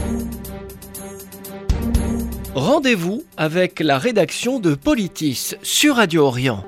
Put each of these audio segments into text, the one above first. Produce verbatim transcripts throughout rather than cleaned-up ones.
Rendez-vous avec la rédaction de Politis sur Radio Orient.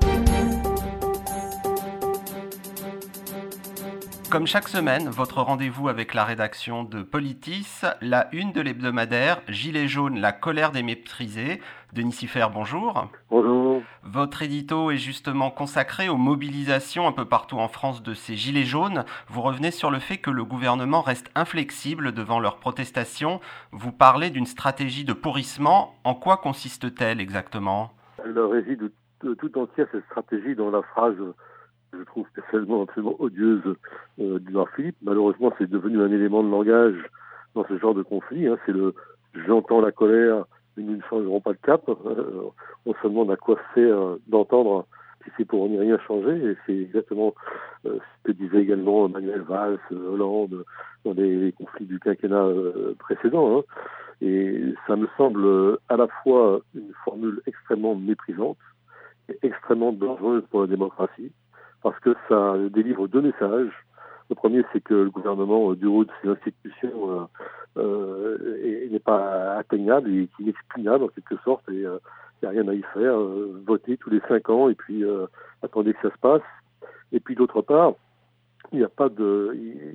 Comme chaque semaine, votre rendez-vous avec la rédaction de Politis, la une de l'hebdomadaire, Gilets jaunes, la colère des méprisés. Denis Siffert, bonjour. Bonjour. Votre édito est justement consacré aux mobilisations un peu partout en France de ces Gilets jaunes. Vous revenez sur le fait que le gouvernement reste inflexible devant leurs protestations. Vous parlez d'une stratégie de pourrissement. En quoi consiste-t-elle exactement ? Elle réside tout entière, cette stratégie, dans la phrase, je trouve personnellement absolument odieuse, euh, d'Édouard Philippe. Malheureusement, c'est devenu un élément de langage dans ce genre de conflit. Hein. C'est le « j'entends la colère, mais nous ne changerons pas de cap euh, ». On se demande à quoi faire d'entendre si c'est pour n'y rien changer. Et c'est exactement euh, ce que disait également Manuel Valls, Hollande, dans les conflits du quinquennat euh, précédent. Hein. Et ça me semble à la fois une formule extrêmement méprisante et extrêmement dangereuse pour la démocratie, parce que ça délivre deux messages. Le premier, c'est que le gouvernement, du haut de ses institutions, euh, euh, n'est pas atteignable et qu'il est inexpugnable en quelque sorte, et il euh, n'y a rien à y faire. Euh, voter tous les cinq ans et puis euh, attendez que ça se passe. Et puis d'autre part, il n'y a pas de,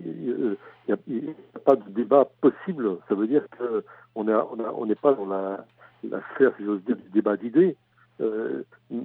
il y a, il y a pas de débat possible. Ça veut dire que on a, on a, on n'est pas dans la, la sphère, si j'ose dire, du débat d'idées. Euh,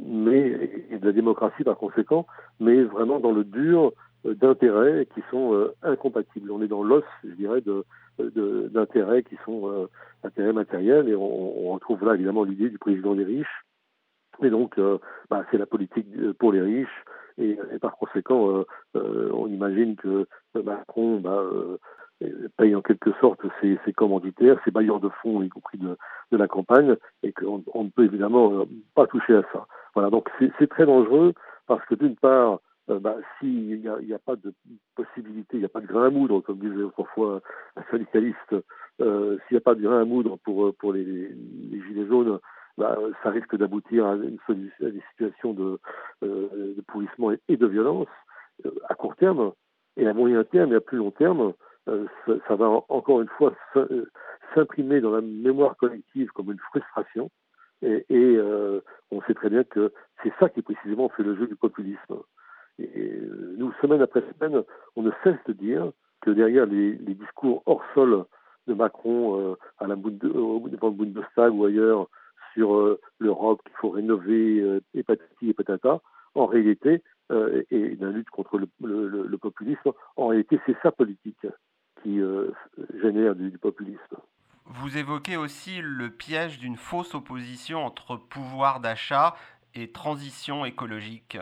mais et de la démocratie par conséquent, mais vraiment dans le dur euh, d'intérêts qui sont euh, incompatibles. On est dans l'os, je dirais, de, de, d'intérêts qui sont euh, intérêts matériels, et on, on retrouve là évidemment l'idée du président des riches. Et donc, euh, bah, c'est la politique pour les riches, et, et par conséquent, euh, euh, on imagine que Macron bah, euh, paye en quelque sorte ses, ses commanditaires, ses bailleurs de fonds, y compris de, de la campagne, et qu'on on ne peut évidemment euh, pas toucher à ça. Voilà, donc c'est, c'est très dangereux, parce que d'une part, euh, bah, s'il n'y a, y a pas de possibilité, il n'y a pas de grain à moudre, comme disait autrefois un syndicaliste, euh, s'il n'y a pas de grain à moudre pour, pour les, les gilets jaunes, bah, ça risque d'aboutir à, une, à des situations de, euh, de pourrissement et, et de violence euh, à court terme, et à moyen terme et à plus long terme. Euh, ça, ça va en, encore une fois s'imprimer dans la mémoire collective comme une frustration, et, et euh, on sait très bien que c'est ça qui précisément fait le jeu du populisme. Et, et nous, semaine après semaine, on ne cesse de dire que derrière les, les discours hors sol de Macron euh, à la Bunde, au devant le Bundestag ou ailleurs sur euh, l'Europe qu'il faut rénover, euh, et patati et patata, en réalité, euh, et, et la lutte contre le, le, le populisme, en réalité, c'est sa politique qui euh, génère du, du populisme. Vous évoquez aussi le piège d'une fausse opposition entre pouvoir d'achat et transition écologique.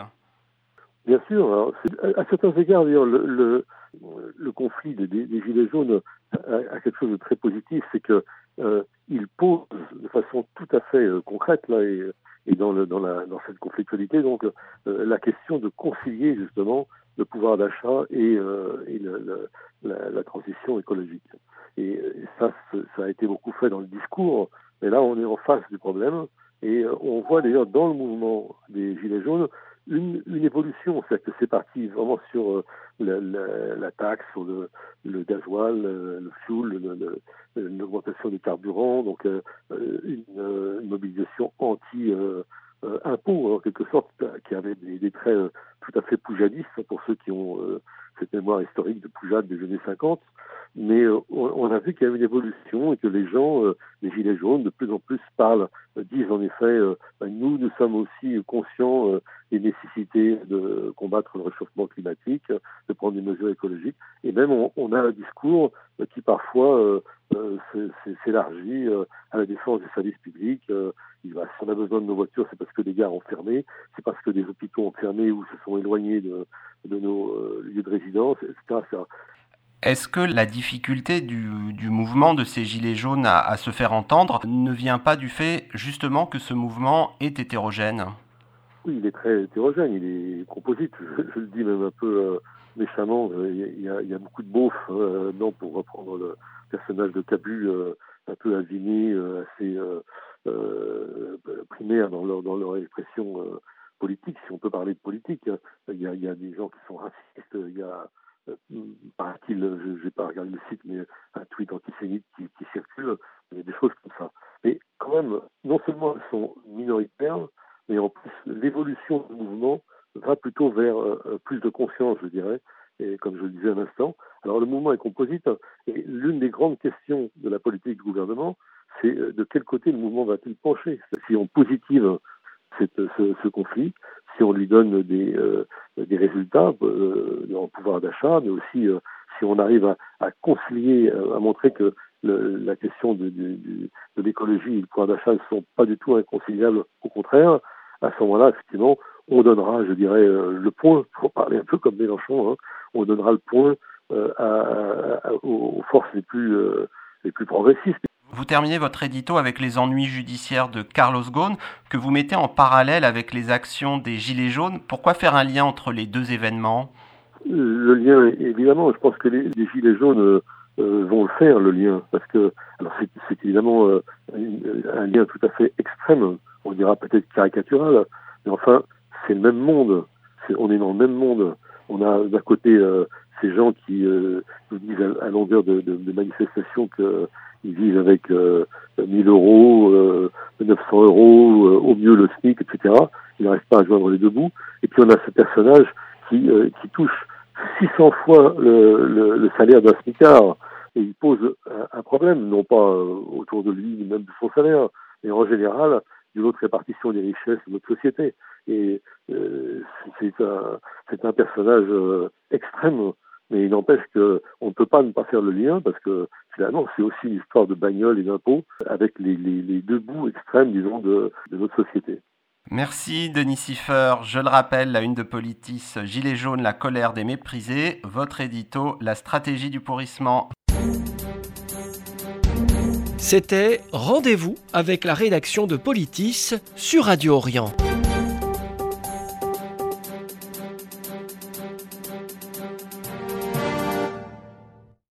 Bien sûr. Alors, à, à certains égards, d'ailleurs, le, le, le conflit des, des, des Gilets jaunes a, a quelque chose de très positif, c'est que euh, il pose de façon tout à fait euh, concrète là et, et dans, le, dans, la, dans cette conflictualité donc euh, la question de concilier justement le pouvoir d'achat et, euh, et le, le, la, la transition écologique. Et, et ça, ça a été beaucoup fait dans le discours, mais là on est en face du problème, et euh, on voit d'ailleurs dans le mouvement des Gilets jaunes Une, une évolution, c'est-à-dire que c'est parti vraiment sur euh, la, la, la taxe sur le, le gasoil, le, le fuel, le, le, l'augmentation des carburants, donc euh, une, une mobilisation anti-impôt, euh, euh, en quelque sorte, qui avait des, des traits euh, tout à fait poujadistes, pour ceux qui ont euh, cette mémoire historique de Poujade des années cinquante. Mais euh, on, on a vu qu'il y avait une évolution et que les gens, euh, les Gilets jaunes, de plus en plus parlent, euh, disent en effet, euh, nous, nous sommes aussi conscients euh, des nécessités de combattre le réchauffement climatique, de prendre des mesures écologiques. Et même, on, on a un discours euh, qui parfois euh, euh, s'élargit euh, à la défense des services publics. Euh, il va, si on a besoin de nos voitures, c'est parce que des gares ont fermé, c'est parce que des hôpitaux ont fermé ou se sont éloignés de, de nos euh, lieux de résidence, et cetera. Est-ce que la difficulté du, du mouvement de ces Gilets jaunes à, à se faire entendre ne vient pas du fait justement que ce mouvement est hétérogène ? Oui, il est très hétérogène, il est composite, je, je le dis même un peu euh, méchamment, il y, a, il y a beaucoup de beaufs, euh, non, pour reprendre le personnage de Cabu, euh, un peu aviné, euh, assez euh, euh, primaire dans leur, dans leur expression euh, politique, si on peut parler de politique. Il y a, il y a des gens qui sont racistes, il y a paraît-il, je n'ai pas regardé le site, mais un tweet antisémite qui, qui circule, il y a des choses comme ça. Mais quand même, non seulement elles sont minoritaires, mais en plus, l'évolution du mouvement va plutôt vers euh, plus de conscience, je dirais, et comme je le disais un instant. Alors le mouvement est composite, et l'une des grandes questions de la politique du gouvernement, c'est de quel côté le mouvement va-t-il pencher. Si on positive cette, ce, ce conflit, si on lui donne des, euh, des résultats euh, en pouvoir d'achat, mais aussi euh, si on arrive à, à concilier, euh, à montrer que le, la question de, de, de, de l'écologie et le pouvoir d'achat ne sont pas du tout inconciliables, au contraire, à ce moment-là, effectivement, on donnera, je dirais, euh, le point, pour parler un peu comme Mélenchon, hein, on donnera le point euh, à, à, aux forces les plus, euh, les plus progressistes. Vous terminez votre édito avec les ennuis judiciaires de Carlos Ghosn, que vous mettez en parallèle avec les actions des Gilets jaunes. Pourquoi faire un lien entre les deux événements ? Le lien, évidemment, je pense que les, les Gilets jaunes euh, vont le faire, le lien, parce que alors c'est, c'est évidemment euh, un, un lien tout à fait extrême, on dira peut-être caricatural, mais enfin, c'est le même monde, c'est, on est dans le même monde. On a d'un côté euh, ces gens qui euh, nous disent à, à longueur de, de, de manifestations qu'ils vivent avec euh, mille euros, euh, neuf cents euros, euh, au mieux le SMIC, et cetera. Ils n'arrivent pas à joindre les deux bouts. Et puis on a ce personnage qui, euh, qui touche six cents fois le, le, le salaire d'un smicard. Et il pose un, un problème, non pas euh, autour de lui, ni même de son salaire, mais en général d'une autre répartition des richesses de notre société. Et euh, c'est, un, c'est un personnage euh, extrême, mais il n'empêche qu'on ne peut pas ne pas faire le lien, parce que finalement c'est aussi une histoire de bagnole et d'impôts, avec les, les, les deux bouts extrêmes, disons, de, de notre société. Merci Denis Siffer. Je le rappelle, la une de Politis, Gilets jaunes, la colère des méprisés. Votre édito, la stratégie du pourrissement. C'était Rendez-vous avec la rédaction de Politis sur Radio Orient.